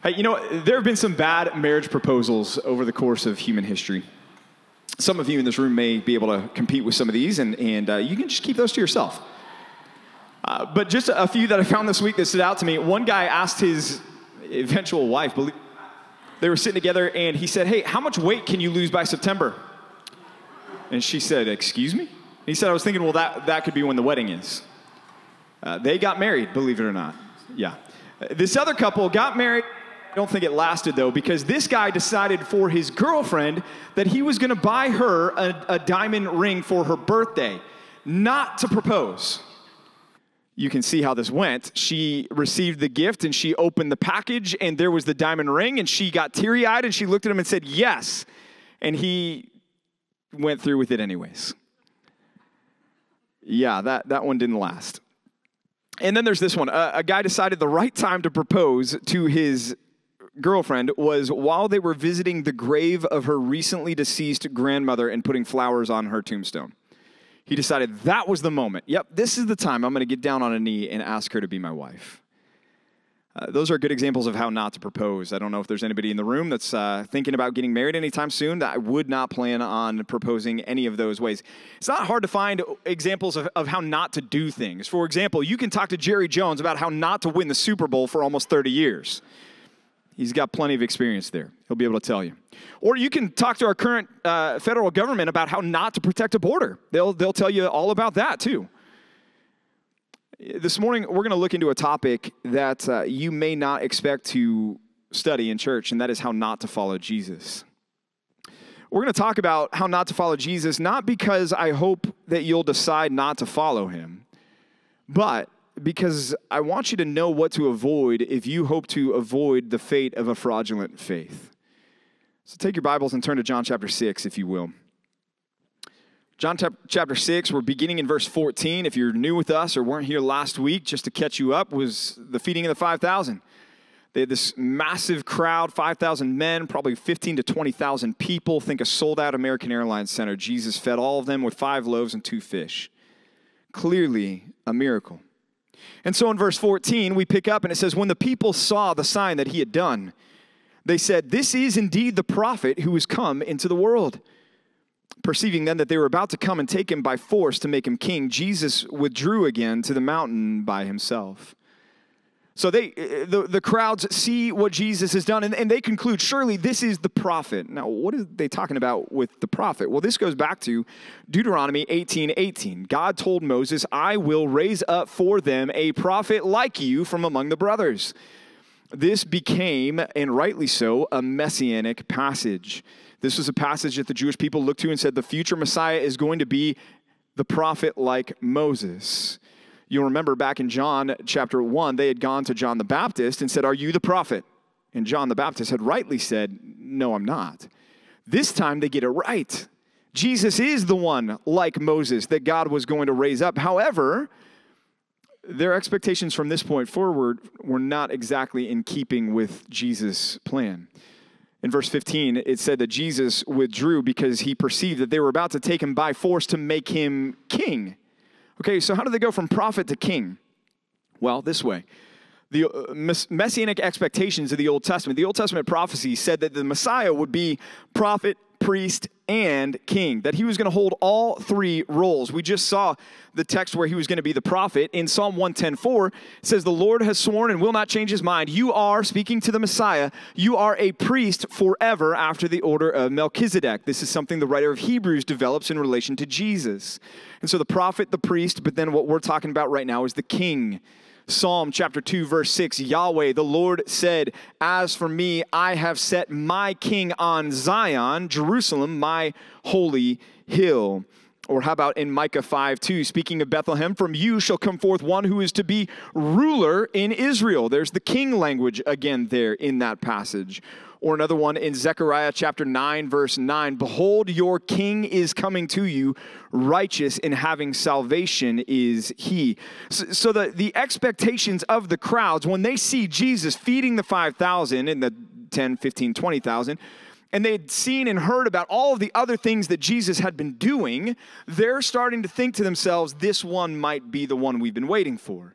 There have been some bad marriage proposals over the course of human history. Some of you in this room may be able to compete with some of these, and you can just keep those to yourself. But just a few that I found this week that stood out to me. One guy asked his eventual wife, they were sitting together, and he said, "Hey, how much weight can you lose by September?" And she said, "Excuse me?" He said, "I was thinking, well, that could be when the wedding is." They got married, believe it or not. Yeah. This other couple got married. I don't think it lasted, though, because this guy decided for his girlfriend that he was going to buy her a diamond ring for her birthday, not to propose. You can see how this went. She received the gift, and she opened the package, and there was the diamond ring, and she got teary-eyed, and she looked at him and said, "Yes." And he went through with it anyways. Yeah, that one didn't last. And then there's this one. A guy decided the right time to propose to his girlfriend was while they were visiting the grave of her recently deceased grandmother and putting flowers on her tombstone. He decided that was the moment. Yep, this is the time I'm going to get down on a knee and ask her to be my wife. Those are good examples of how not to propose. I don't know if there's anybody in the room that's thinking about getting married anytime soon. That I would not plan on proposing any of those ways. It's not hard to find examples of how not to do things. For example, you can talk to Jerry Jones about how not to win the Super Bowl for almost 30 years. He's got plenty of experience there. He'll be able to tell you. Or you can talk to our current federal government about how not to protect a border. They'll tell you all about that too. This morning, we're going to look into a topic that you may not expect to study in church, and that is how not to follow Jesus. We're going to talk about how not to follow Jesus, not because I hope that you'll decide not to follow him, but because I want you to know what to avoid if you hope to avoid the fate of a fraudulent faith. So take your Bibles and turn to John chapter 6, if you will. John chapter 6, we're beginning in verse 14. If you're new with us or weren't here last week, just to catch you up, was the feeding of the 5,000. They had this massive crowd, 5,000 men, probably 15 to 20,000 people. Think a sold-out American Airlines center. Jesus fed all of them with 5 loaves and 2 fish. Clearly a miracle. And so in verse 14, we pick up and it says, when the people saw the sign that he had done, they said, "This is indeed the prophet who has come into the world." Perceiving then that they were about to come and take him by force to make him king, Jesus withdrew again to the mountain by himself. So the crowds see what Jesus has done, and they conclude, surely this is the prophet. Now, what are they talking about with the prophet? Well, this goes back to Deuteronomy 18:18. God told Moses, "I will raise up for them a prophet like you from among the brothers." This became, and rightly so, a messianic passage. This was a passage that the Jewish people looked to and said the future Messiah is going to be the prophet like Moses. You'll remember back in John chapter 1, they had gone to John the Baptist and said, "Are you the prophet?" And John the Baptist had rightly said, "No, I'm not." This time they get it right. Jesus is the one like Moses that God was going to raise up. However, their expectations from this point forward were not exactly in keeping with Jesus' plan. In verse 15, it said that Jesus withdrew because he perceived that they were about to take him by force to make him king. Okay, so how do they go from prophet to king? Well, this way. The messianic expectations of the Old Testament prophecy said that the Messiah would be prophet, priest, and king, that he was going to hold all 3 roles. We just saw the text where he was going to be the prophet. In Psalm 110:4, it says, "The Lord has sworn and will not change his mind. You are," speaking to the Messiah, "you are a priest forever after the order of Melchizedek." This is something the writer of Hebrews develops in relation to Jesus. And so the prophet, the priest, but then what we're talking about right now is the king. Psalm chapter 2, verse 6, Yahweh, the Lord said, "As for me, I have set my king on Zion, Jerusalem, my holy hill." Or how about in Micah 5:2, speaking of Bethlehem, "From you shall come forth one who is to be ruler in Israel." There's the king language again there in that passage. Or another one in Zechariah chapter 9, verse 9, "Behold, your king is coming to you, righteous and having salvation is he." So the expectations of the crowds, when they see Jesus feeding the 5,000 and the 10, 15, 20,000, and they had seen and heard about all of the other things that Jesus had been doing, they're starting to think to themselves, this one might be the one we've been waiting for.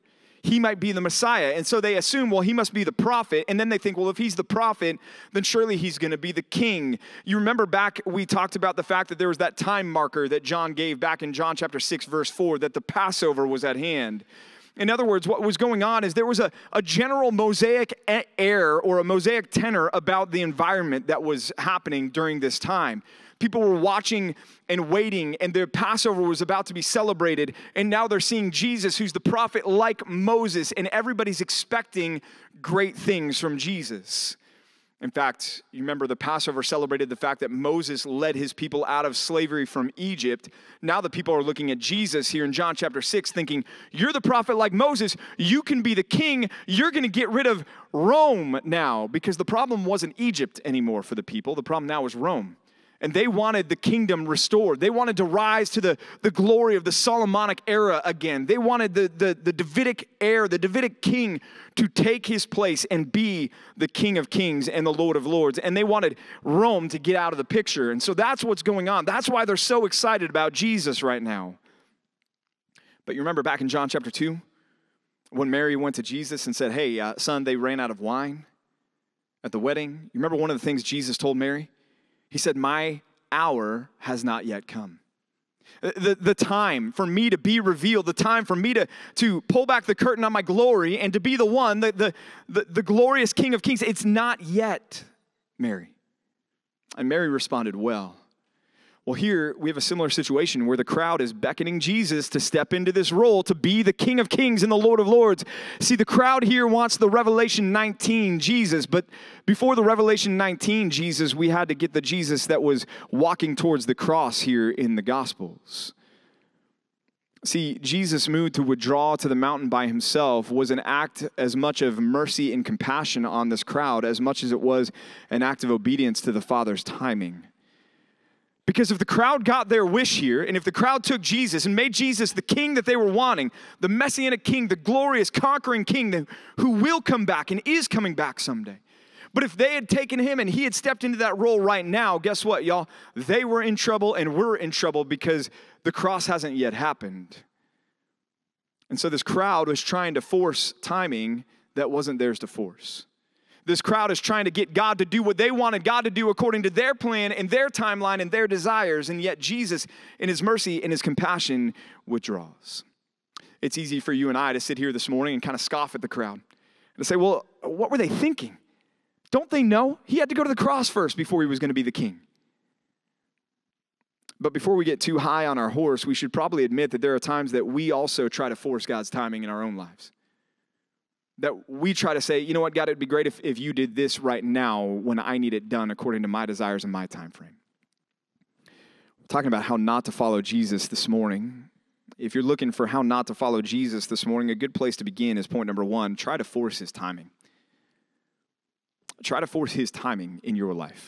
he might be the Messiah. And so they assume, well, he must be the prophet. And then they think, well, if he's the prophet, then surely he's going to be the king. You remember back, we talked about the fact that there was that time marker that John gave back in John chapter 6, verse 4, that the Passover was at hand. In other words, what was going on is there was a general Mosaic air or a Mosaic tenor about the environment that was happening during this time. People were watching and waiting, and their Passover was about to be celebrated, and now they're seeing Jesus, who's the prophet like Moses, and everybody's expecting great things from Jesus. In fact, you remember the Passover celebrated the fact that Moses led his people out of slavery from Egypt. Now the people are looking at Jesus here in John chapter 6 thinking, you're the prophet like Moses, you can be the king, you're going to get rid of Rome now, because the problem wasn't Egypt anymore for the people, the problem now was Rome. And they wanted the kingdom restored. They wanted to rise to the glory of the Solomonic era again. They wanted the Davidic heir, the Davidic king, to take his place and be the King of Kings and the Lord of Lords. And they wanted Rome to get out of the picture. And so that's what's going on. That's why they're so excited about Jesus right now. But you remember back in John chapter 2, when Mary went to Jesus and said, hey, son, they ran out of wine at the wedding. You remember one of the things Jesus told Mary? He said, my hour has not yet come. The time for me to be revealed, the time for me to pull back the curtain on my glory and to be the one, the glorious King of Kings, it's not yet, Mary. And Mary responded well. Well, here we have a similar situation where the crowd is beckoning Jesus to step into this role, to be the King of Kings and the Lord of Lords. See, the crowd here wants the Revelation 19 Jesus, but before the Revelation 19 Jesus, we had to get the Jesus that was walking towards the cross here in the Gospels. See, Jesus' move to withdraw to the mountain by himself was an act as much of mercy and compassion on this crowd as much as it was an act of obedience to the Father's timing. Because if the crowd got their wish here, and if the crowd took Jesus and made Jesus the king that they were wanting, the messianic king, the glorious conquering king who will come back and is coming back someday. But if they had taken him and he had stepped into that role right now, guess what, y'all? They were in trouble and we're in trouble because the cross hasn't yet happened. And so this crowd was trying to force timing that wasn't theirs to force. This crowd is trying to get God to do what they wanted God to do according to their plan and their timeline and their desires, and yet Jesus, in his mercy and his compassion, withdraws. It's easy for you and I to sit here this morning and kind of scoff at the crowd and to say, well, what were they thinking? Don't they know? He had to go to the cross first before he was going to be the king. But before we get too high on our horse, we should probably admit that there are times that we also try to force God's timing in our own lives. That we try to say, you know what, God, it'd be great if you did this right now when I need it done according to my desires and my time frame. We're talking about how not to follow Jesus this morning. If you're looking for how not to follow Jesus this morning, a good place to begin is point number 1, try to force his timing. Try to force his timing in your life.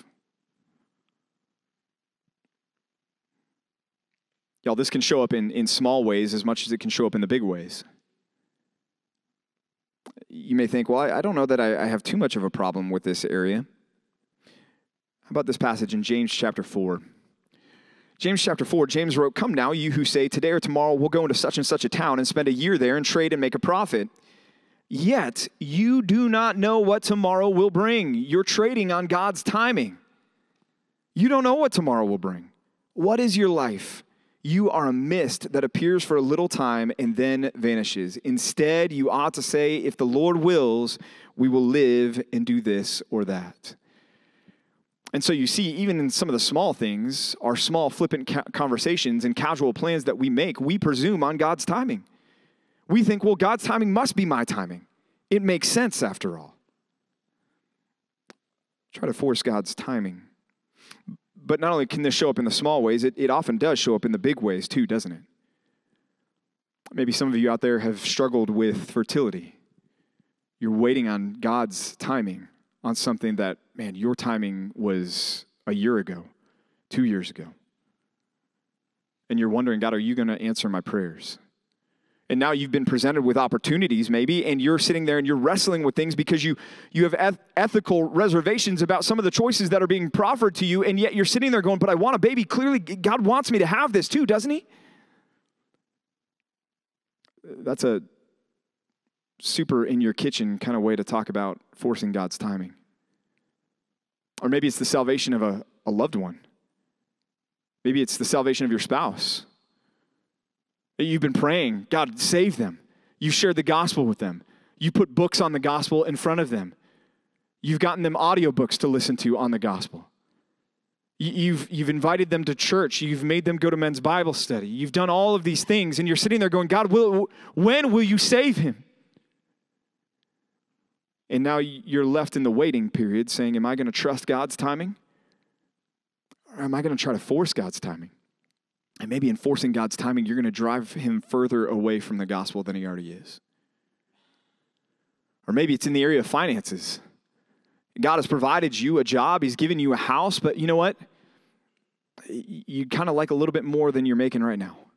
Y'all, this can show up in small ways as much as it can show up in the big ways. You may think, well, I don't know that I have too much of a problem with this area. How about this passage in James chapter 4? James chapter 4, James wrote, come now, you who say, today or tomorrow we'll go into such and such a town and spend a year there and trade and make a profit. Yet you do not know what tomorrow will bring. You're trading on God's timing. You don't know what tomorrow will bring. What is your life? You are a mist that appears for a little time and then vanishes. Instead, you ought to say, if the Lord wills, we will live and do this or that. And so you see, even in some of the small things, our small flippant conversations and casual plans that we make, we presume on God's timing. We think, well, God's timing must be my timing. It makes sense after all. Try to force God's timing. But not only can this show up in the small ways, it often does show up in the big ways too, doesn't it? Maybe some of you out there have struggled with fertility. You're waiting on God's timing on something that, man, your timing was a year ago, 2 years ago. And you're wondering, God, are you going to answer my prayers? And now you've been presented with opportunities maybe, and you're sitting there and you're wrestling with things because you have ethical reservations about some of the choices that are being proffered to you, and yet you're sitting there going, but I want a baby. Clearly, God wants me to have this too, doesn't he? That's a super in your kitchen kind of way to talk about forcing God's timing. Or maybe it's the salvation of a loved one. Maybe it's the salvation of your spouse. You've been praying, God, save them. You've shared the gospel with them. You put books on the gospel in front of them. You've gotten them audiobooks to listen to on the gospel. You've invited them to church. You've made them go to men's Bible study. You've done all of these things, and you're sitting there going, God, when will you save him? And now you're left in the waiting period saying, am I going to trust God's timing? Or am I going to try to force God's timing? And maybe in forcing God's timing, you're going to drive him further away from the gospel than he already is. Or maybe it's in the area of finances. God has provided you a job. He's given you a house, but you know what? You kind of like a little bit more than you're making right now.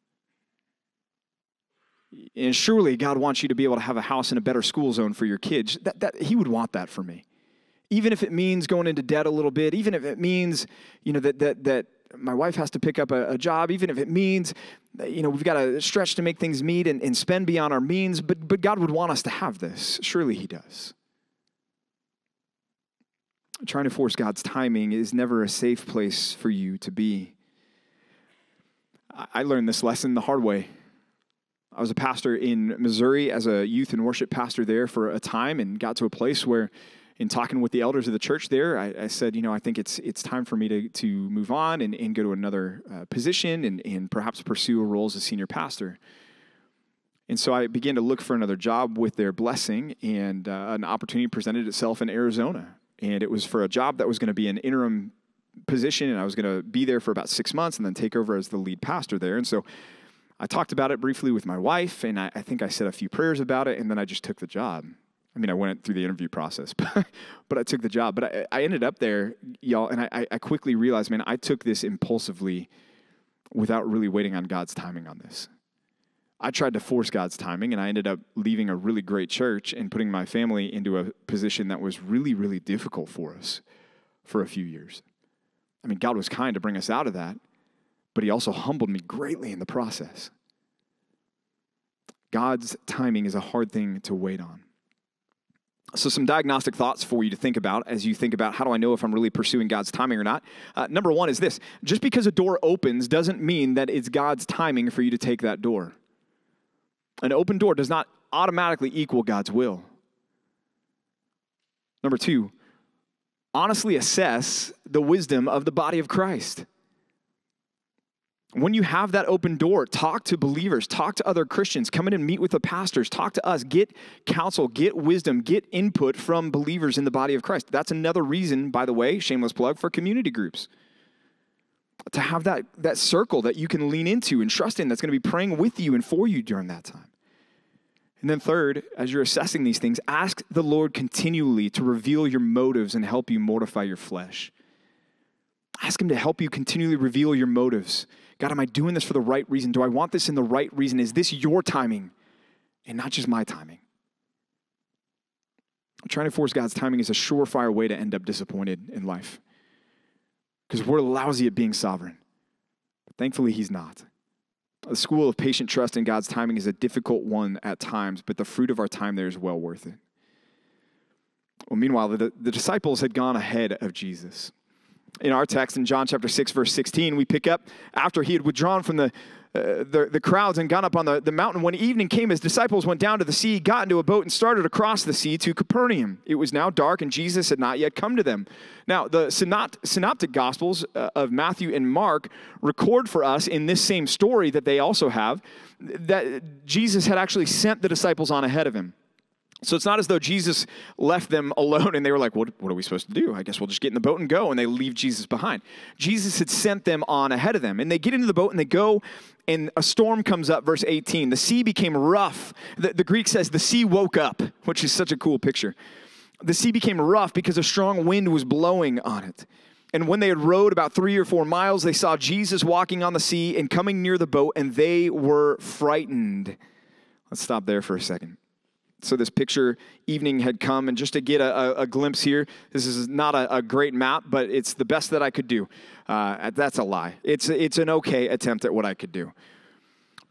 And surely God wants you to be able to have a house in a better school zone for your kids. That He would want that for me. Even if it means going into debt a little bit, even if it means, that my wife has to pick up a job, even if it means, we've got to stretch to make things meet and spend beyond our means, but God would want us to have this. Surely he does. Trying to force God's timing is never a safe place for you to be. I learned this lesson the hard way. I was a pastor in Missouri as a youth and worship pastor there for a time and got to a place where in talking with the elders of the church there, I said, I think it's time for me to move on and go to another position and perhaps pursue a role as a senior pastor. And so I began to look for another job with their blessing, and an opportunity presented itself in Arizona. And it was for a job that was going to be an interim position, and I was going to be there for about 6 months and then take over as the lead pastor there. And so I talked about it briefly with my wife, and I think I said a few prayers about it, and then I just took the job. I went through the interview process, but I took the job. But I ended up there, y'all, and I quickly realized, I took this impulsively without really waiting on God's timing on this. I tried to force God's timing, and I ended up leaving a really great church and putting my family into a position that was really, really difficult for us for a few years. God was kind to bring us out of that, but he also humbled me greatly in the process. God's timing is a hard thing to wait on. So some diagnostic thoughts for you to think about as you think about how do I know if I'm really pursuing God's timing or not. Number one is this. Just because a door opens doesn't mean that it's God's timing for you to take that door. An open door does not automatically equal God's will. Number two, honestly assess the wisdom of the body of Christ. When you have that open door, talk to believers, talk to other Christians, come in and meet with the pastors, talk to us, get counsel, get wisdom, get input from believers in the body of Christ. That's another reason, by the way, shameless plug, for community groups. To have that circle that you can lean into and trust in that's going to be praying with you and for you during that time. And then third, as you're assessing these things, ask the Lord continually to reveal your motives and help you mortify your flesh. Ask him to help you continually reveal your motives. God, am I doing this for the right reason? Do I want this in the right reason? Is this your timing and not just my timing? Trying to force God's timing is a surefire way to end up disappointed in life because we're lousy at being sovereign. But thankfully, he's not. The school of patient trust in God's timing is a difficult one at times, but the fruit of our time there is well worth it. Well, meanwhile, the disciples had gone ahead of Jesus. In our text in John chapter 6, verse 16, we pick up after he had withdrawn from the crowds and gone up on the mountain. When evening came, his disciples went down to the sea, got into a boat, and started across the sea to Capernaum. It was now dark, and Jesus had not yet come to them. Now, the synoptic gospels of Matthew and Mark record for us in this same story that they also have that Jesus had actually sent the disciples on ahead of him. So it's not as though Jesus left them alone and they were like, what are we supposed to do? I guess we'll just get in the boat and go, and they leave Jesus behind. Jesus had sent them on ahead of them, and they get into the boat and they go, and a storm comes up, verse 18. The sea became rough. The Greek says the sea woke up, which is such a cool picture. The sea became rough because a strong wind was blowing on it. And when they had rowed about 3 or 4 miles, they saw Jesus walking on the sea and coming near the boat, and they were frightened. Let's stop there for a second. So this picture evening had come, and just to get a glimpse here, this is not a great map, but it's the best that I could do. That's a lie. It's an okay attempt at what I could do.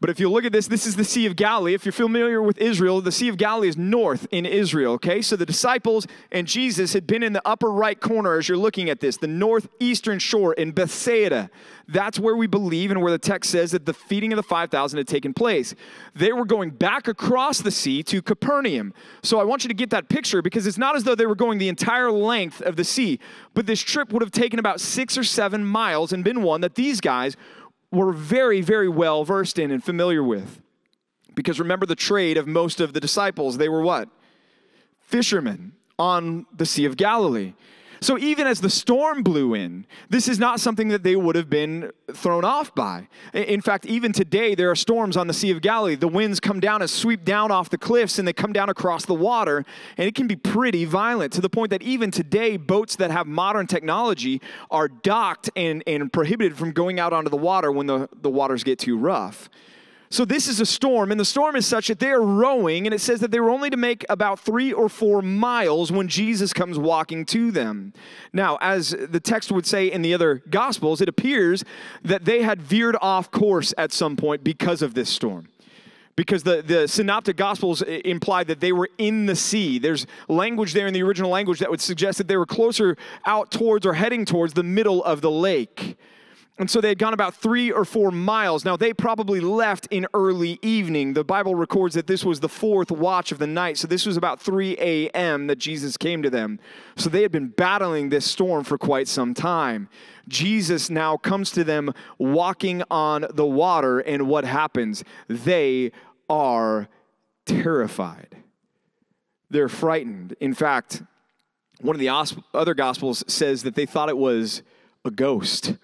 But if you look at this, this is the Sea of Galilee. If you're familiar with Israel, the Sea of Galilee is north in Israel, okay? So the disciples and Jesus had been in the upper right corner as you're looking at this, the northeastern shore in Bethsaida. That's where we believe and where the text says that the feeding of the 5,000 had taken place. They were going back across the sea to Capernaum. So I want you to get that picture because it's not as though they were going the entire length of the sea, but this trip would have taken about 6 or 7 miles and been one that these guys were very, very well versed in and familiar with. Because remember the trade of most of the disciples. They were what? Fishermen on the Sea of Galilee. So even as the storm blew in, this is not something that they would have been thrown off by. In fact, even today, there are storms on the Sea of Galilee. The winds come down and sweep down off the cliffs, and they come down across the water, and it can be pretty violent to the point that even today, boats that have modern technology are docked and prohibited from going out onto the water when the waters get too rough. So this is a storm, and the storm is such that they are rowing, and it says that they were only to make about 3 or 4 miles when Jesus comes walking to them. Now, as the text would say in the other Gospels, it appears that they had veered off course at some point because of this storm. Because the synoptic Gospels imply that they were in the sea. There's language there in the original language that would suggest that they were closer out towards or heading towards the middle of the lake. And so they had gone about 3 or 4 miles. Now, they probably left in early evening. The Bible records that this was the 4th watch of the night. So this was about 3 a.m. that Jesus came to them. So they had been battling this storm for quite some time. Jesus now comes to them walking on the water. And what happens? They are terrified. They're frightened. In fact, one of the other Gospels says that they thought it was a ghost.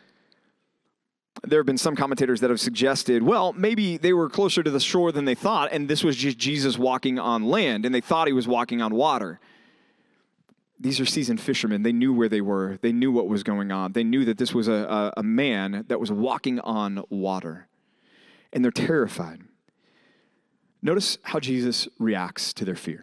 There have been some commentators that have suggested, well, maybe they were closer to the shore than they thought, and this was just Jesus walking on land, and they thought he was walking on water. These are seasoned fishermen. They knew where they were. They knew what was going on. They knew that this was a man that was walking on water, and they're terrified. Notice how Jesus reacts to their fear.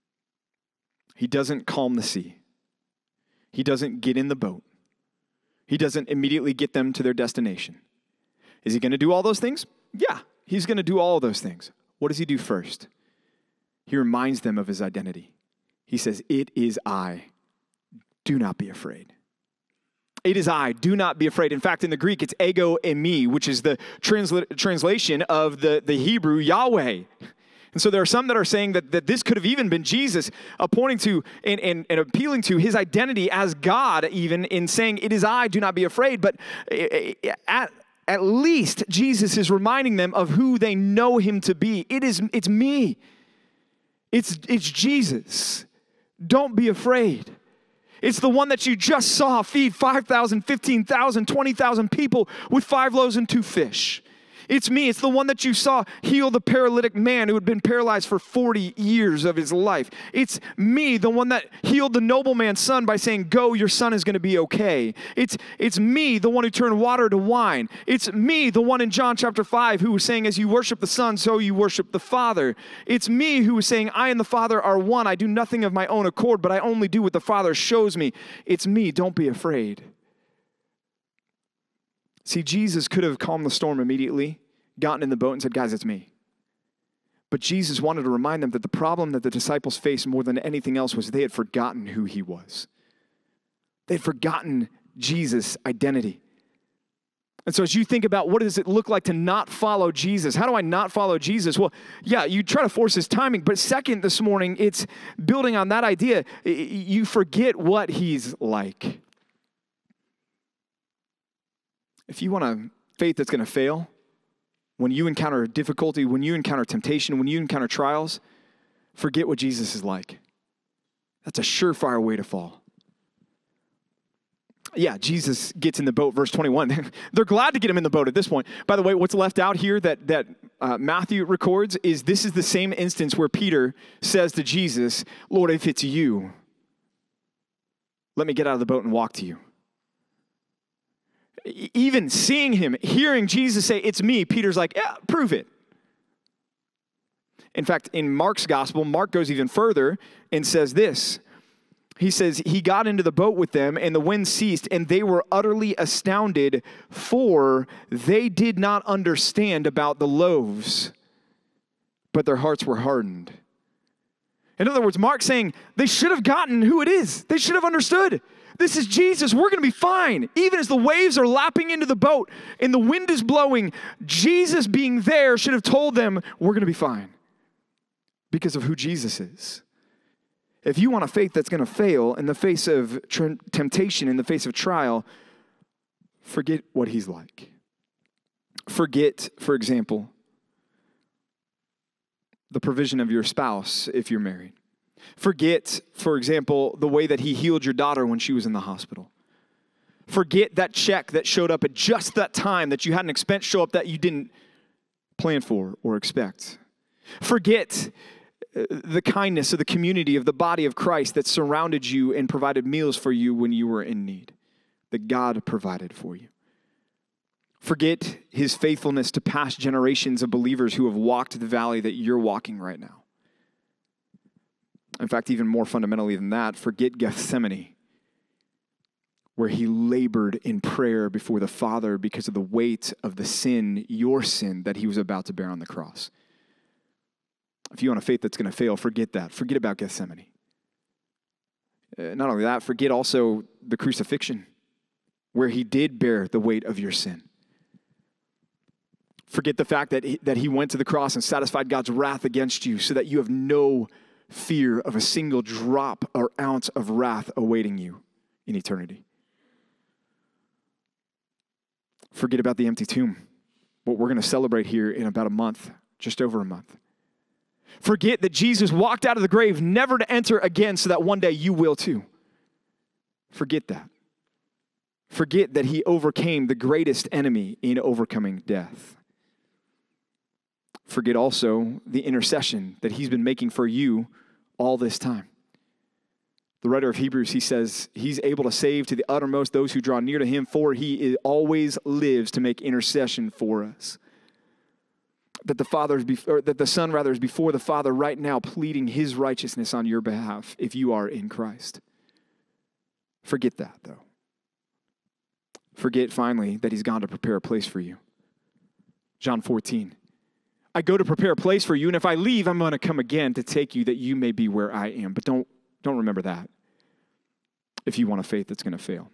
He doesn't calm the sea. He doesn't get in the boat. He doesn't immediately get them to their destination. Is he going to do all those things? Yeah, he's going to do all of those things. What does he do first? He reminds them of his identity. He says, "It is I. Do not be afraid." It is I. Do not be afraid. In fact, in the Greek, it's ego eimi, which is the translation of the Hebrew Yahweh. And so there are some that are saying that this could have even been Jesus pointing to and appealing to his identity as God, even in saying, "It is I, do not be afraid." But at least Jesus is reminding them of who they know him to be. It's me. It's Jesus. Don't be afraid. It's the one that you just saw feed 5,000, 15,000, 20,000 people with 5 loaves and 2 fish. It's me. It's the one that you saw heal the paralytic man who had been paralyzed for 40 years of his life. It's me, the one that healed the nobleman's son by saying, "Go, your son is going to be okay." It's me, the one who turned water to wine. It's me, the one in John chapter 5 who was saying, "As you worship the Son, so you worship the Father." It's me who was saying, "I and the Father are one. I do nothing of my own accord, but I only do what the Father shows me." It's me. Don't be afraid. See, Jesus could have calmed the storm immediately, gotten in the boat and said, "Guys, it's me." But Jesus wanted to remind them that the problem that the disciples faced more than anything else was they had forgotten who he was. They had forgotten Jesus' identity. And so as you think about what does it look like to not follow Jesus? How do I not follow Jesus? Well, yeah, you try to force his timing. But second this morning, it's building on that idea. You forget what he's like. If you want a faith that's going to fail, when you encounter difficulty, when you encounter temptation, when you encounter trials, forget what Jesus is like. That's a surefire way to fall. Yeah, Jesus gets in the boat, verse 21. They're glad to get him in the boat at this point. By the way, what's left out here that Matthew records is this is the same instance where Peter says to Jesus, "Lord, if it's you, let me get out of the boat and walk to you." Even seeing him, hearing Jesus say, "It's me," Peter's like, "Yeah, prove it." In fact, in Mark's gospel, Mark goes even further and says this. He says, he got into the boat with them, and the wind ceased, and they were utterly astounded, for they did not understand about the loaves, but their hearts were hardened. In other words, Mark's saying they should have gotten who it is. They should have understood. This is Jesus. We're going to be fine. Even as the waves are lapping into the boat and the wind is blowing, Jesus being there should have told them, we're going to be fine because of who Jesus is. If you want a faith that's going to fail in the face of temptation, in the face of trial, forget what he's like. Forget, for example, the provision of your spouse if you're married. Forget, for example, the way that he healed your daughter when she was in the hospital. Forget that check that showed up at just that time that you had an expense show up that you didn't plan for or expect. Forget the kindness of the community of the body of Christ that surrounded you and provided meals for you when you were in need, that God provided for you. Forget his faithfulness to past generations of believers who have walked the valley that you're walking right now. In fact, even more fundamentally than that, forget Gethsemane, where he labored in prayer before the Father because of the weight of the sin, your sin, that he was about to bear on the cross. If you want a faith that's going to fail, forget that. Forget about Gethsemane. Not only that, forget also the crucifixion, where he did bear the weight of your sin. Forget the fact that he went to the cross and satisfied God's wrath against you so that you have no fear of a single drop or ounce of wrath awaiting you in eternity. Forget about the empty tomb, what we're going to celebrate here in about a month, just over a month. Forget that Jesus walked out of the grave never to enter again so that one day you will too. Forget that. Forget that he overcame the greatest enemy in overcoming death. Forget also the intercession that he's been making for you all this time. The writer of Hebrews, he says, he's able to save to the uttermost those who draw near to him, for he always lives to make intercession for us. That the Son is before the Father right now, pleading his righteousness on your behalf if you are in Christ. Forget that, though. Forget, finally, that he's gone to prepare a place for you. John 14. I go to prepare a place for you, and if I leave, I'm going to come again to take you that you may be where I am. But don't remember that if you want a faith that's going to fail.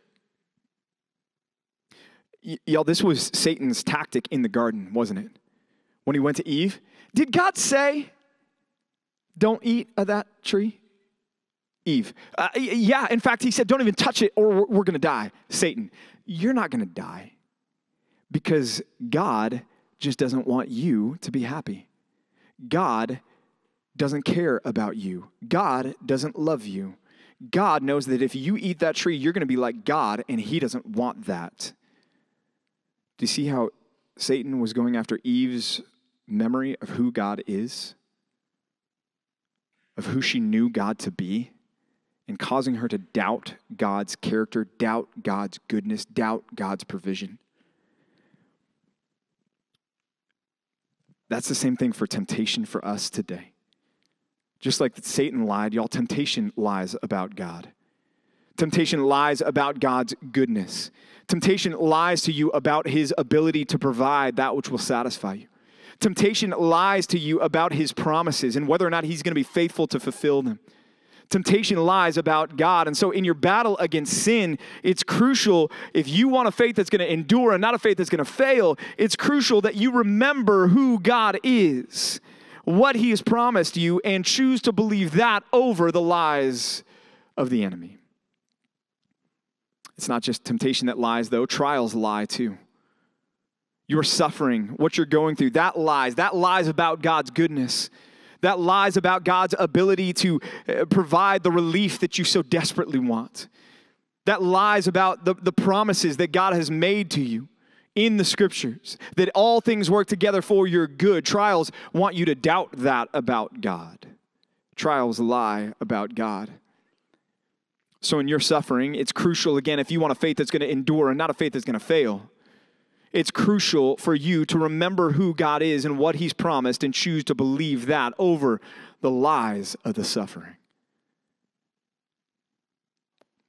Y'all, this was Satan's tactic in the garden, wasn't it? When he went to Eve, did God say, don't eat of that tree? Eve. Yeah, in fact, he said, don't even touch it or we're going to die. Satan, you're not going to die because God just doesn't want you to be happy. God doesn't care about you. God doesn't love you. God knows that if you eat that tree, you're going to be like God, and he doesn't want that. Do you see how Satan was going after Eve's memory of who God is, of who she knew God to be, and causing her to doubt God's character, doubt God's goodness, doubt God's provision? That's the same thing for temptation for us today. Just like Satan lied, y'all, temptation lies about God. Temptation lies about God's goodness. Temptation lies to you about his ability to provide that which will satisfy you. Temptation lies to you about his promises and whether or not he's going to be faithful to fulfill them. Temptation lies about God. And so in your battle against sin, it's crucial, if you want a faith that's going to endure and not a faith that's going to fail, it's crucial that you remember who God is, what he has promised you, and choose to believe that over the lies of the enemy. It's not just temptation that lies, though. Trials lie, too. Your suffering, what you're going through, that lies. That lies about God's goodness. That lies about God's ability to provide the relief that you so desperately want. That lies about the promises that God has made to you in the scriptures, that all things work together for your good. Trials want you to doubt that about God. Trials lie about God. So in your suffering, it's crucial, again, if you want a faith that's going to endure and not a faith that's going to fail, it's crucial for you to remember who God is and what he's promised and choose to believe that over the lies of the suffering.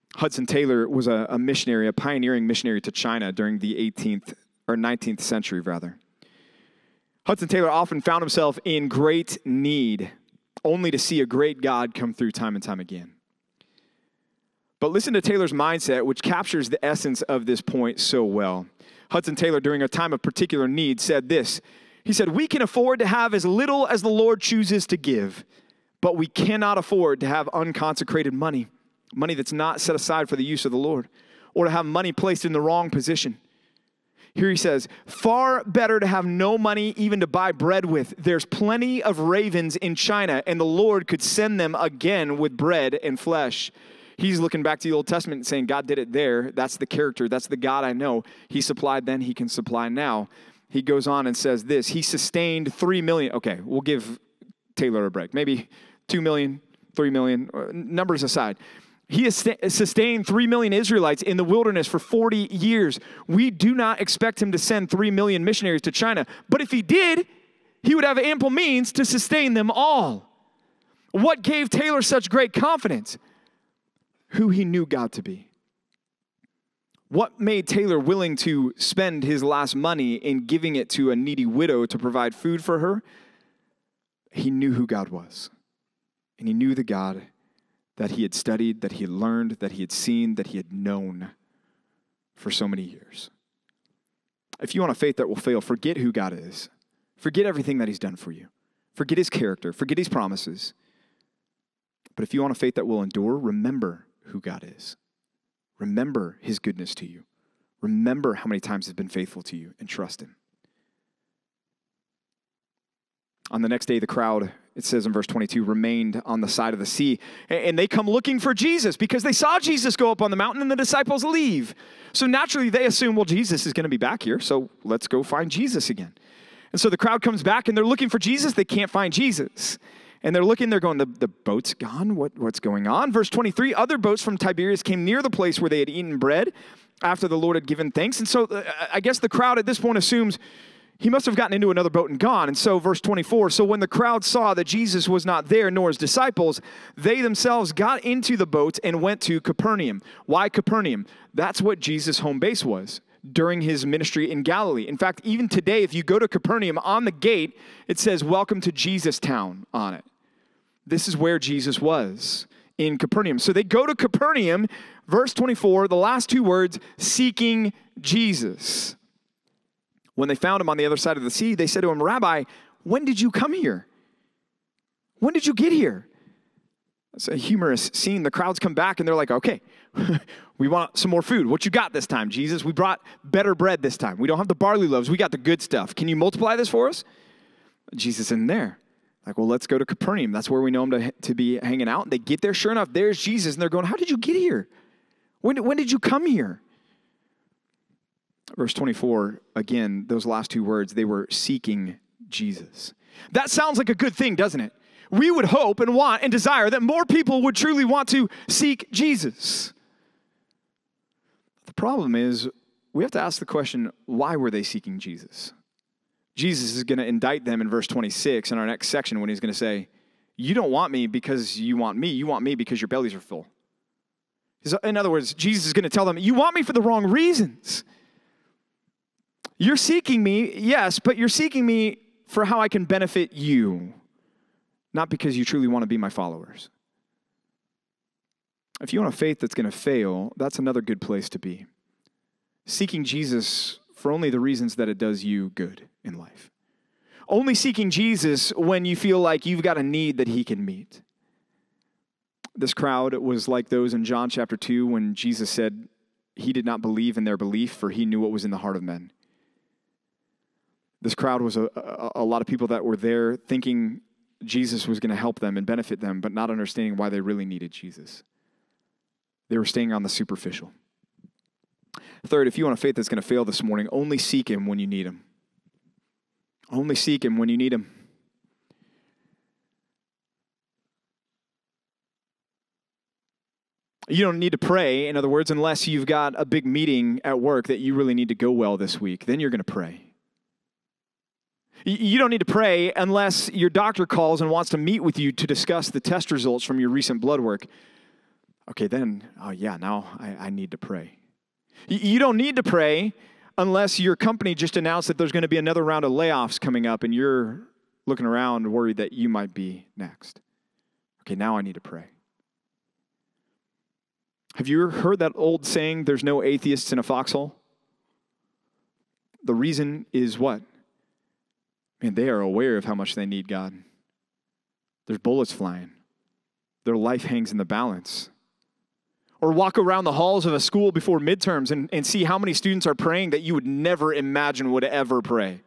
Hudson Taylor was a missionary, a pioneering missionary to China during the 18th or 19th century, rather. Hudson Taylor often found himself in great need, only to see a great God come through time and time again. But listen to Taylor's mindset, which captures the essence of this point so well. Hudson Taylor, during a time of particular need, said this. He said, "We can afford to have as little as the Lord chooses to give, but we cannot afford to have unconsecrated money, money that's not set aside for the use of the Lord, or to have money placed in the wrong position." Here he says, "Far better to have no money even to buy bread with. There's plenty of ravens in China, and the Lord could send them again with bread and flesh." He's looking back to the Old Testament and saying, God did it there. That's the character. That's the God I know. He supplied then. He can supply now. He goes on and says this. He sustained 3 million. Okay, we'll give Taylor a break. Maybe 2 million, 3 million, numbers aside. He has sustained 3 million Israelites in the wilderness for 40 years. We do not expect him to send 3 million missionaries to China. But if he did, he would have ample means to sustain them all. What gave Taylor such great confidence? Who he knew God to be. What made Taylor willing to spend his last money in giving it to a needy widow to provide food for her? He knew who God was. And he knew the God that he had studied, that he had learned, that he had seen, that he had known for so many years. If you want a faith that will fail, forget who God is. Forget everything that he's done for you. Forget his character. Forget his promises. But if you want a faith that will endure, remember who God is. Remember his goodness to you. Remember how many times he's been faithful to you, and trust him. On the next day, the crowd, it says in verse 22, remained on the side of the sea. And they come looking for Jesus because they saw Jesus go up on the mountain and the disciples leave. So naturally, they assume, well, Jesus is going to be back here, so let's go find Jesus again. And so the crowd comes back and they're looking for Jesus. They can't find Jesus. And they're looking, they're going, the boat's gone? What's going on? Verse 23, other boats from Tiberias came near the place where they had eaten bread after the Lord had given thanks. And so I guess the crowd at this point assumes he must have gotten into another boat and gone. And so verse 24, so when the crowd saw that Jesus was not there, nor his disciples, they themselves got into the boat and went to Capernaum. Why Capernaum? That's what Jesus' home base was during his ministry in Galilee. In fact, even today, if you go to Capernaum, on the gate, it says, "Welcome to Jesus Town" on it. This is where Jesus was, in Capernaum. So they go to Capernaum, verse 24, the last two words, seeking Jesus. When they found him on the other side of the sea, they said to him, "Rabbi, when did you come here? When did you get here?" It's a humorous scene. The crowds come back and they're like, "Okay, we want some more food. What you got this time, Jesus? We brought better bread this time. We don't have the barley loaves. We got the good stuff. Can you multiply this for us?" Jesus isn't there. Like, well, let's go to Capernaum. That's where we know him to be hanging out. And they get there. Sure enough, there's Jesus. And they're going, "How did you get here? When did you come here?" Verse 24, again, those last two words, they were seeking Jesus. That sounds like a good thing, doesn't it? We would hope and want and desire that more people would truly want to seek Jesus. The problem is, we have to ask the question, why were they seeking Jesus? Jesus is going to indict them in verse 26 in our next section when he's going to say, "You don't want me because you want me. You want me because your bellies are full." In other words, Jesus is going to tell them, you want me for the wrong reasons. You're seeking me, yes, but you're seeking me for how I can benefit you, not because you truly want to be my followers. If you want a faith that's going to fail, that's another good place to be. Seeking Jesus for only the reasons that it does you good in life. Only seeking Jesus when you feel like you've got a need that he can meet. This crowd was like those in John chapter 2 when Jesus said he did not believe in their belief, for he knew what was in the heart of men. This crowd was a lot of people that were there thinking Jesus was going to help them and benefit them, but not understanding why they really needed Jesus. They were staying on the superficial. Third, if you want a faith that's going to fail this morning, only seek him when you need him. Only seek him when you need him. You don't need to pray, in other words, unless you've got a big meeting at work that you really need to go well this week. Then you're going to pray. You don't need to pray unless your doctor calls and wants to meet with you to discuss the test results from your recent blood work. Okay, then, oh yeah, now I need to pray. You don't need to pray unless your company just announced that there's going to be another round of layoffs coming up and you're looking around worried that you might be next. Okay, now I need to pray. Have you ever heard that old saying, there's no atheists in a foxhole? The reason is what? Man, they are aware of how much they need God. There's bullets flying. Their life hangs in the balance. Or walk around the halls of a school before midterms and see how many students are praying that you would never imagine would ever pray.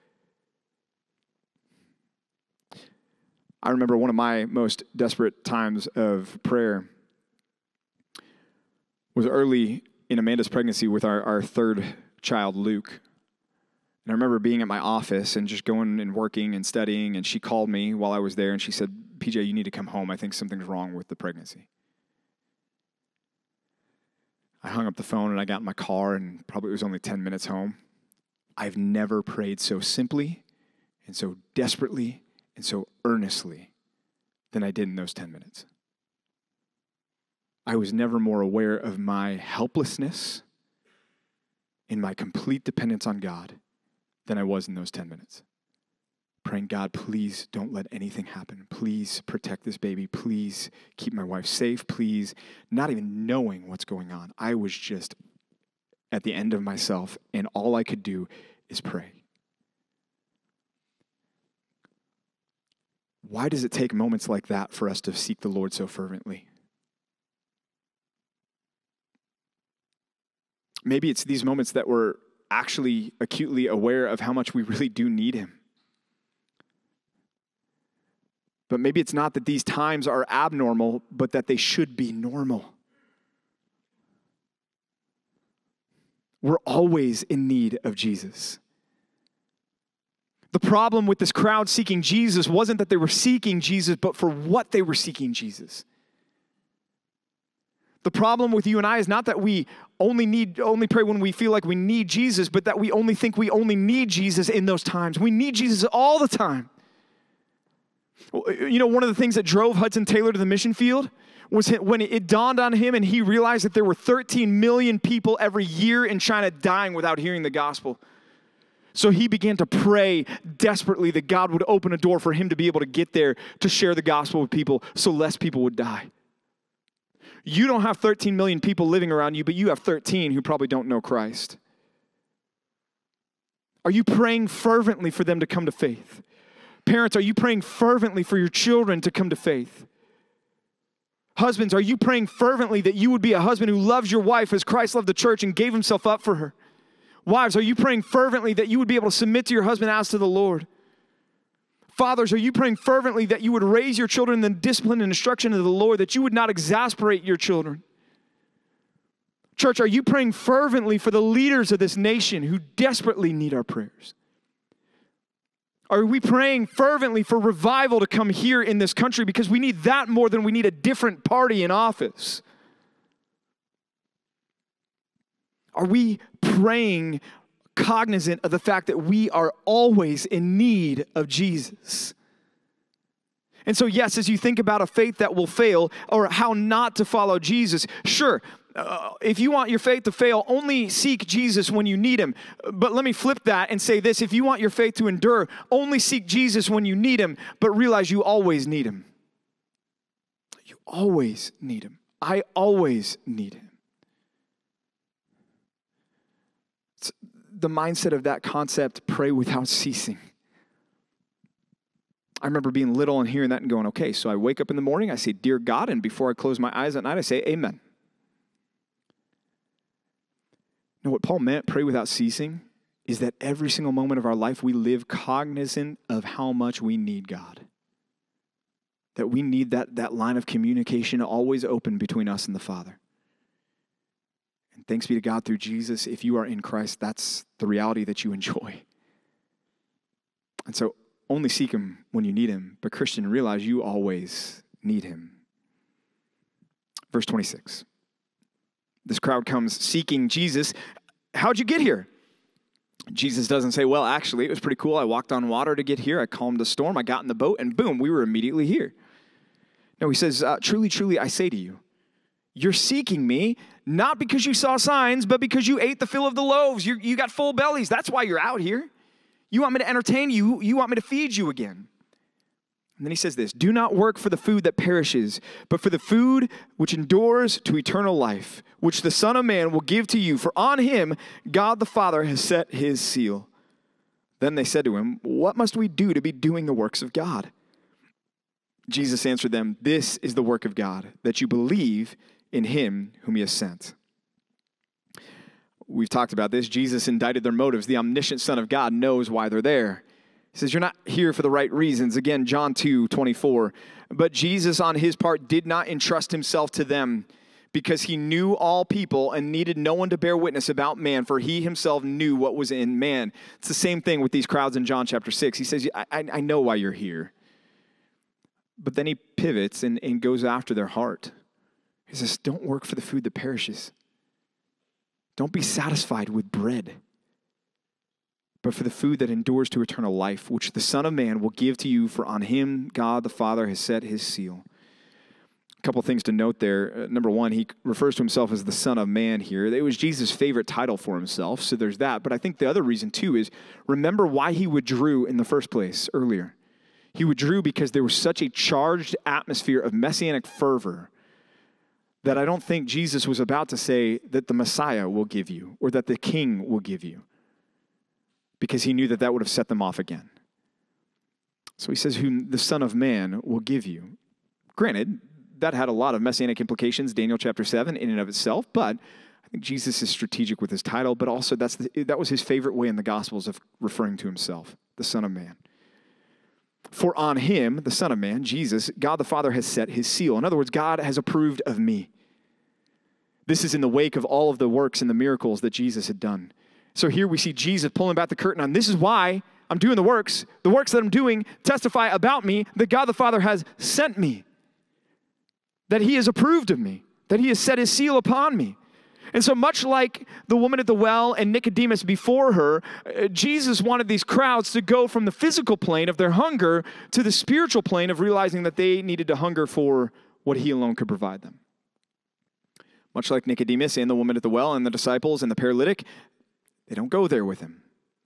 I remember one of my most desperate times of prayer was early in Amanda's pregnancy with our third child, Luke. And I remember being at my office and just going and working and studying, and she called me while I was there, and she said, PJ, you need to come home. I think something's wrong with the pregnancy. I hung up the phone and I got in my car, and probably it was only 10 minutes home. I've never prayed so simply and so desperately and so earnestly than I did in those 10 minutes. I was never more aware of my helplessness and my complete dependence on God than I was in those 10 minutes. Praying, God, please don't let anything happen. Please protect this baby. Please keep my wife safe. Please, not even knowing what's going on. I was just at the end of myself, and all I could do is pray. Why does it take moments like that for us to seek the Lord so fervently? Maybe it's these moments that we're actually acutely aware of how much we really do need Him. But maybe it's not that these times are abnormal, but that they should be normal. We're always in need of Jesus. The problem with this crowd seeking Jesus wasn't that they were seeking Jesus, but for what they were seeking Jesus. The problem with you and I is not that we only pray when we feel like we need Jesus, but that we only think we only need Jesus in those times. We need Jesus all the time. You know, one of the things that drove Hudson Taylor to the mission field was when it dawned on him and he realized that there were 13 million people every year in China dying without hearing the gospel. So he began to pray desperately that God would open a door for him to be able to get there to share the gospel with people so less people would die. You don't have 13 million people living around you, but you have 13 who probably don't know Christ. Are you praying fervently for them to come to faith? Parents, are you praying fervently for your children to come to faith? Husbands, are you praying fervently that you would be a husband who loves your wife as Christ loved the church and gave himself up for her? Wives, are you praying fervently that you would be able to submit to your husband as to the Lord? Fathers, are you praying fervently that you would raise your children in the discipline and instruction of the Lord, that you would not exasperate your children? Church, are you praying fervently for the leaders of this nation who desperately need our prayers? Are we praying fervently for revival to come here in this country because we need that more than we need a different party in office? Are we praying cognizant of the fact that we are always in need of Jesus? And so, yes, as you think about a faith that will fail or how not to follow Jesus, sure, if you want your faith to fail, only seek Jesus when you need him. But let me flip that and say this. If you want your faith to endure, only seek Jesus when you need him, but realize you always need him. You always need him. I always need him. It's the mindset of that concept, pray without ceasing. I remember being little and hearing that and going, okay, so I wake up in the morning, I say, dear God, and before I close my eyes at night, I say, amen. Now, what Paul meant, pray without ceasing, is that every single moment of our life, we live cognizant of how much we need God. That we need that line of communication always open between us and the Father. And thanks be to God through Jesus, if you are in Christ, that's the reality that you enjoy. And so only seek him when you need him, but Christian, realize you always need him. Verse 26. This crowd comes seeking Jesus. How'd you get here? Jesus doesn't say, well, actually, it was pretty cool. I walked on water to get here. I calmed the storm. I got in the boat, and boom, we were immediately here. No, he says, truly, truly, I say to you, You're seeking me, not because you saw signs, but because you ate the fill of the loaves. You got full bellies. That's why you're out here. You want me to entertain you. You want me to feed you again. And then he says this, do not work for the food that perishes, but for the food which endures to eternal life, which the Son of Man will give to you. For on him God the Father has set his seal. Then they said to him, what must we do to be doing the works of God? Jesus answered them, this is the work of God, that you believe in him whom he has sent. We've talked about this. Jesus indicted their motives. The omniscient Son of God knows why they're there. He says, you're not here for the right reasons. Again, John 2:24. But Jesus on his part did not entrust himself to them because he knew all people and needed no one to bear witness about man, for he himself knew what was in man. It's the same thing with these crowds in John chapter 6. He says, I know why you're here. But then he pivots and goes after their heart. He says, don't work for the food that perishes. Don't be satisfied with bread, but for the food that endures to eternal life, which the Son of Man will give to you, for on him God the Father has set his seal. A couple things to note there. Number one, he refers to himself as the Son of Man here. It was Jesus' favorite title for himself, so there's that. But I think the other reason, too, is remember why he withdrew in the first place earlier. He withdrew because there was such a charged atmosphere of messianic fervor that I don't think Jesus was about to say that the Messiah will give you or that the King will give you, because he knew that that would have set them off again. So he says, whom the Son of Man will give you. Granted, that had a lot of messianic implications, Daniel chapter 7 in and of itself, but I think Jesus is strategic with his title, but also that was his favorite way in the Gospels of referring to himself, the Son of Man. For on him, the Son of Man, Jesus, God the Father has set his seal. In other words, God has approved of me. This is in the wake of all of the works and the miracles that Jesus had done. So here we see Jesus pulling back the curtain on, this is why I'm doing the works. The works that I'm doing testify about me, that God the Father has sent me, that he has approved of me, that he has set his seal upon me. And so much like the woman at the well and Nicodemus before her, Jesus wanted these crowds to go from the physical plane of their hunger to the spiritual plane of realizing that they needed to hunger for what he alone could provide them. Much like Nicodemus and the woman at the well and the disciples and the paralytic, they don't go there with him.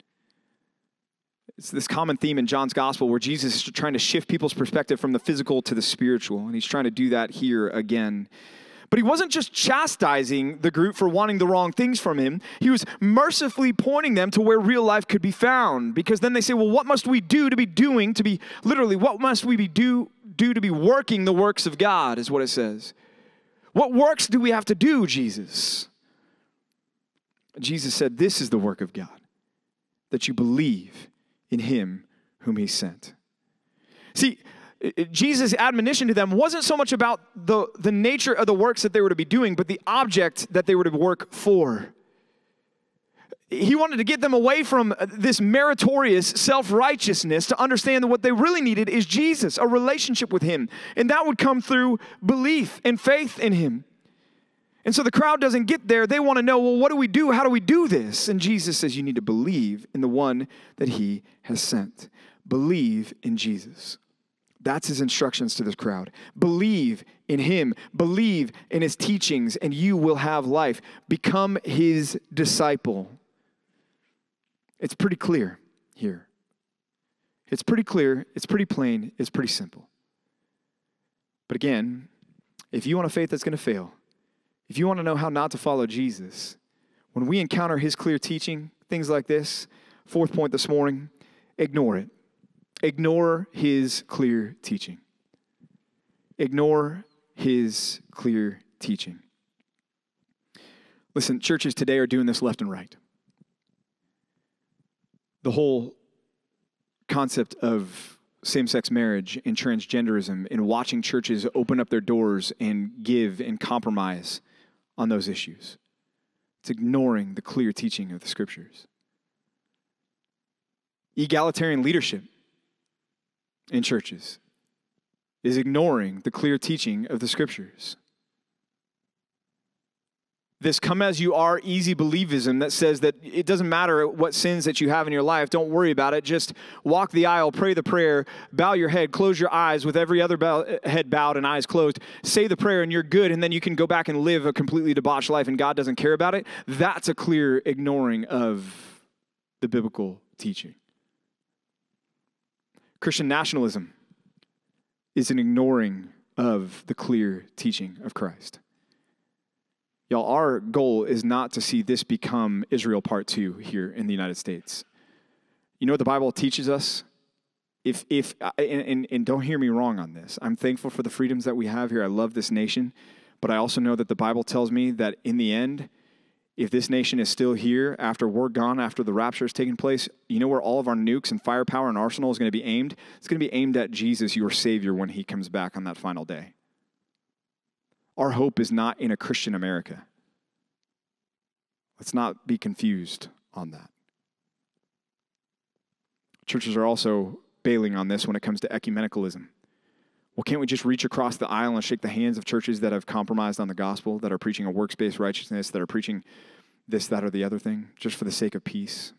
It's this common theme in John's gospel where Jesus is trying to shift people's perspective from the physical to the spiritual, and he's trying to do that here again. But he wasn't just chastising the group for wanting the wrong things from him. He was mercifully pointing them to where real life could be found. Because then they say, well, what must we do to be doing, what must we do to be working the works of God, is what it says. What works do we have to do, Jesus? Jesus said, this is the work of God, that you believe in him whom he sent. See, Jesus' admonition to them wasn't so much about the nature of the works that they were to be doing, but the object that they were to work for. He wanted to get them away from this meritorious self-righteousness to understand that what they really needed is Jesus, a relationship with him. And that would come through belief and faith in him. And so the crowd doesn't get there. They want to know, well, what do we do? How do we do this? And Jesus says you need to believe in the one that he has sent. Believe in Jesus. That's his instructions to this crowd. Believe in him. Believe in his teachings, and you will have life. Become his disciple. It's pretty clear here. It's pretty clear. It's pretty plain. It's pretty simple. But again, if you want a faith that's going to fail, if you want to know how not to follow Jesus, when we encounter his clear teaching, things like this, fourth point this morning, ignore it. Ignore his clear teaching. Ignore his clear teaching. Listen, churches today are doing this left and right. The whole concept of same-sex marriage and transgenderism and watching churches open up their doors and give and compromise on those issues. It's ignoring the clear teaching of the scriptures. Egalitarian leadership in churches is ignoring the clear teaching of the scriptures. this come as you are easy believism that says that it doesn't matter what sins that you have in your life. Don't worry about it. Just walk the aisle, pray the prayer, bow your head, close your eyes with every other head bowed and eyes closed. Say the prayer and you're good, and then you can go back and live a completely debauched life and God doesn't care about it. That's a clear ignoring of the biblical teaching. Christian nationalism is an ignoring of the clear teaching of Christ. Y'all, our goal is not to see this become Israel Part 2 here in the United States. You know what the Bible teaches us? And don't hear me wrong on this. I'm thankful for the freedoms that we have here. I love this nation. But I also know that the Bible tells me that in the end, if this nation is still here after we're gone, after the rapture has taken place, you know where all of our nukes and firepower and arsenal is going to be aimed? It's going to be aimed at Jesus, your Savior, when he comes back on that final day. Our hope is not in a Christian America. Let's not be confused on that. Churches are also bailing on this when it comes to ecumenicalism. Well, can't we just reach across the aisle and shake the hands of churches that have compromised on the gospel, that are preaching a works-based righteousness, that are preaching this, that, or the other thing, just for the sake of peace?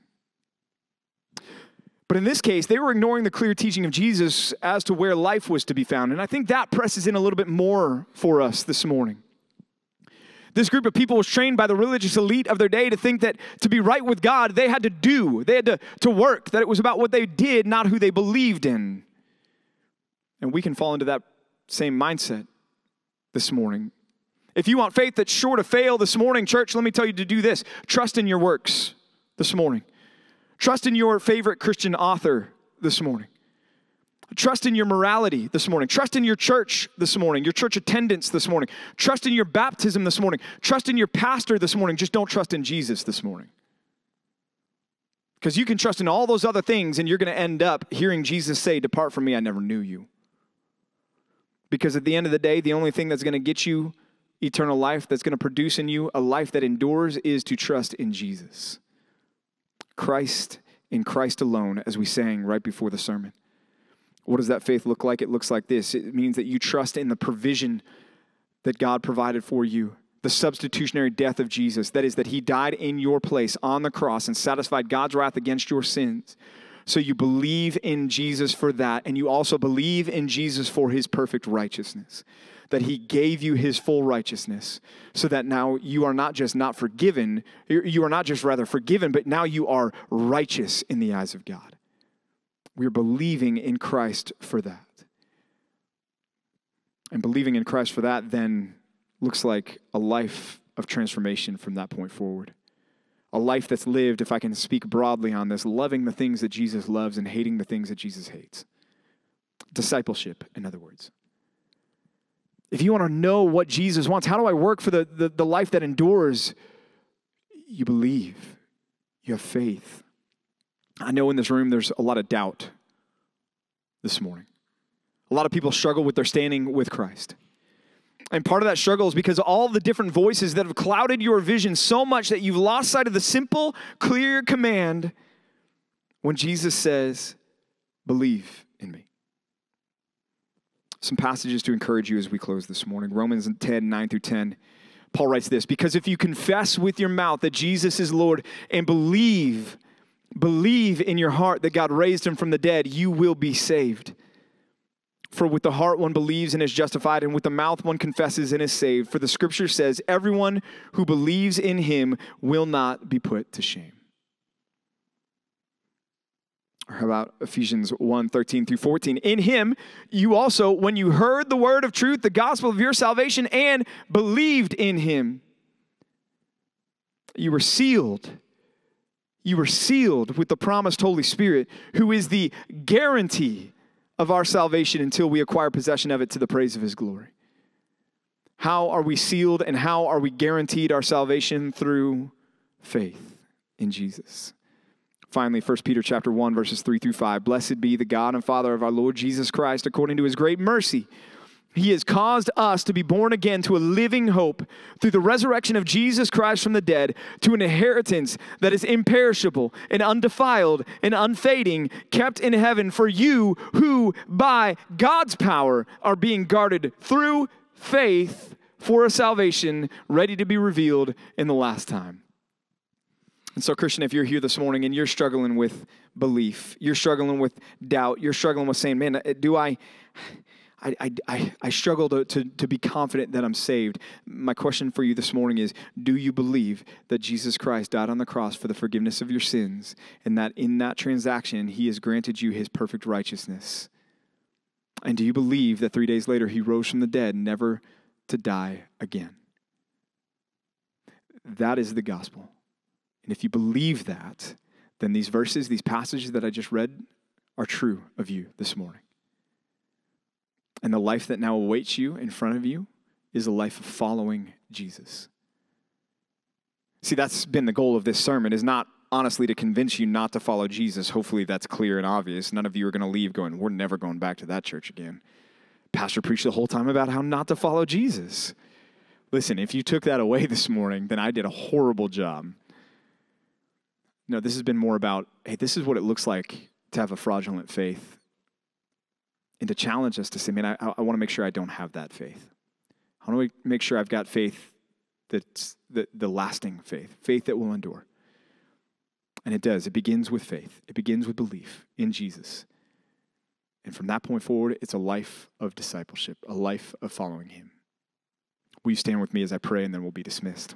But in this case, they were ignoring the clear teaching of Jesus as to where life was to be found. And I think that presses in a little bit more for us this morning. This group of people was trained by the religious elite of their day to think that to be right with God, they had to do, they had to work, that it was about what they did, not who they believed in. And we can fall into that same mindset this morning. If you want faith that's sure to fail this morning, church, let me tell you to do this. Trust in your works this morning. Trust in your favorite Christian author this morning. Trust in your morality this morning. Trust in your church this morning, your church attendance this morning. Trust in your baptism this morning. Trust in your pastor this morning. Just don't trust in Jesus this morning. Because you can trust in all those other things and you're going to end up hearing Jesus say, "Depart from me, I never knew you." Because at the end of the day, the only thing that's going to get you eternal life, that's going to produce in you a life that endures, is to trust in Jesus. Christ, in Christ alone, as we sang right before the sermon. What does that faith look like? It looks like this. It means that you trust in the provision that God provided for you, the substitutionary death of Jesus. That is, that he died in your place on the cross and satisfied God's wrath against your sins. So you believe in Jesus for that, and you also believe in Jesus for his perfect righteousness, that he gave you his full righteousness, so that now you are not just not forgiven, you are not just rather forgiven, but now you are righteous in the eyes of God. We're believing in Christ for that. And believing in Christ for that then looks like a life of transformation from that point forward. A life that's lived, if I can speak broadly on this, loving the things that Jesus loves and hating the things that Jesus hates. Discipleship, in other words. If you want to know what Jesus wants, how do I work for the life that endures? You believe. You have faith. I know in this room there's a lot of doubt this morning. A lot of people struggle with their standing with Christ. And part of that struggle is because of all the different voices that have clouded your vision so much that you've lost sight of the simple, clear command when Jesus says, "Believe in me." Some passages to encourage you as we close this morning. Romans 10, 9 through 10. Paul writes this: "Because if you confess with your mouth that Jesus is Lord and believe in your heart that God raised him from the dead, you will be saved. For with the heart one believes and is justified, and with the mouth one confesses and is saved. For the scripture says, everyone who believes in him will not be put to shame." Or how about Ephesians 1, 13 through 14? "In him you also, when you heard the word of truth, the gospel of your salvation, and believed in him, you were sealed. You were sealed with the promised Holy Spirit, who is the guarantee of our salvation until we acquire possession of it to the praise of his glory." How are we sealed and how are we guaranteed our salvation? Through faith in Jesus. Finally, 1 Peter chapter 1, verses 3 through 5. "Blessed be the God and Father of our Lord Jesus Christ, according to his great mercy. He has caused us to be born again to a living hope through the resurrection of Jesus Christ from the dead, to an inheritance that is imperishable and undefiled and unfading, kept in heaven for you who by God's power are being guarded through faith for a salvation ready to be revealed in the last time. And so, Christian, if you're here this morning and you're struggling with belief, you're struggling with doubt, you're struggling with saying, man, I struggle to be confident that I'm saved. My question for you this morning is, do you believe that Jesus Christ died on the cross for the forgiveness of your sins, and that in that transaction, he has granted you his perfect righteousness? And do you believe that 3 days later, he rose from the dead, never to die again? That is the gospel. And if you believe that, then these verses, these passages that I just read are true of you this morning. And the life that now awaits you in front of you is a life of following Jesus. See, that's been the goal of this sermon, is not honestly to convince you not to follow Jesus. Hopefully that's clear and obvious. None of you are going to leave going, we're never going back to that church again. Pastor preached the whole time about how not to follow Jesus. Listen, if you took that away this morning, then I did a horrible job. No, this has been more about, hey, this is what it looks like to have a fraudulent faith. And to challenge us to say, man, I want to make sure I don't have that faith. I want to make sure I've got faith that's the lasting faith that will endure. And it does. It begins with faith. It begins with belief in Jesus. And from that point forward, it's a life of discipleship, a life of following him. Will you stand with me as I pray, and then we'll be dismissed.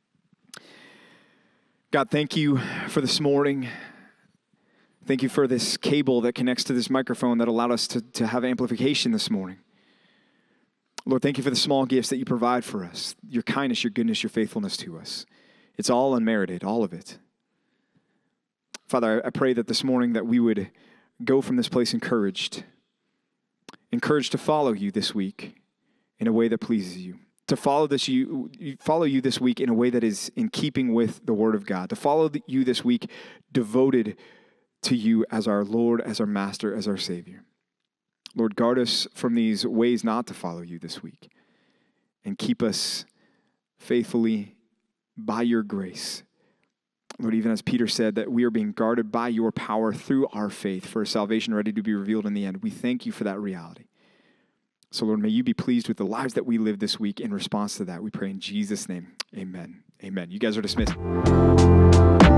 God, thank you for this morning. Thank you for this cable that connects to this microphone that allowed us to have amplification this morning. Lord, thank you for the small gifts that you provide for us, your kindness, your goodness, your faithfulness to us. It's all unmerited, all of it. Father, I pray that this morning that we would go from this place encouraged to follow you this week in a way that pleases you. To follow you this week in a way that is in keeping with the Word of God. To follow you this week devoted to you as our Lord, as our Master, as our Savior. Lord, guard us from these ways not to follow you this week. And keep us faithfully by your grace. Lord, even as Peter said, that we are being guarded by your power through our faith for a salvation ready to be revealed in the end. We thank you for that reality. So, Lord, may you be pleased with the lives that we live this week in response to that. We pray in Jesus' name. Amen. Amen. You guys are dismissed.